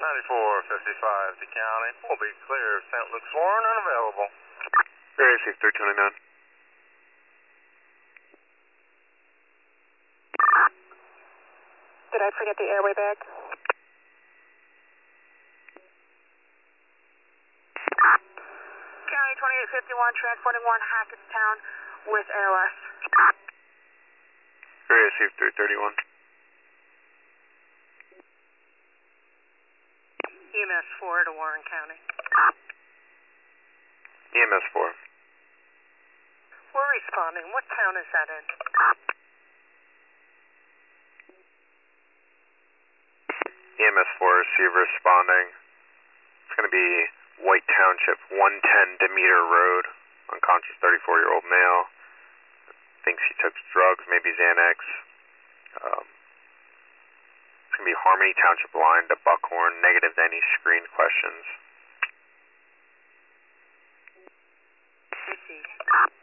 9455 to county. Will be clear. St. Luke's Warren unavailable. Area 6329. Did I forget the airway bag? County 2851, transporting 1 Hackettstown with ALS. Area 6331. EMS 4 to Warren County. EMS 4. We're responding. What town is that in? EMS 4 receiver responding. It's going to be White Township, 110 Demeter Road. Unconscious 34-year-old male. Thinks he took drugs, maybe Xanax. It's going to be Harmony Township line to Buckhorn. Negative to any screened questions. Received.